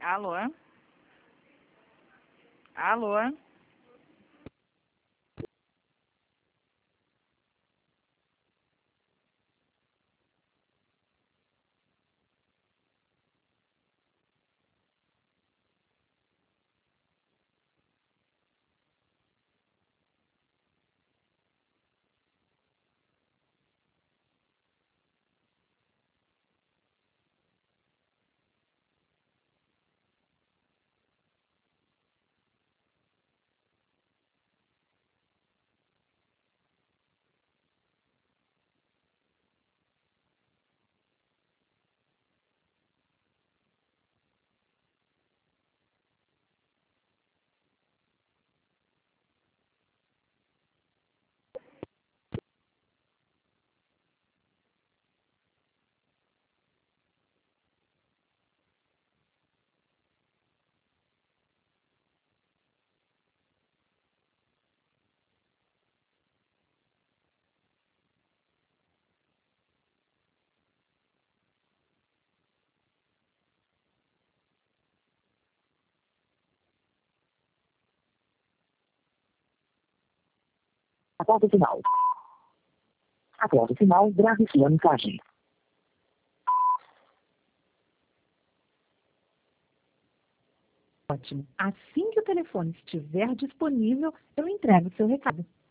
Alô? Alô? Após o sinal. Após o sinal, grave sua mensagem. Ótimo. Assim que o telefone estiver disponível, eu entrego o seu recado.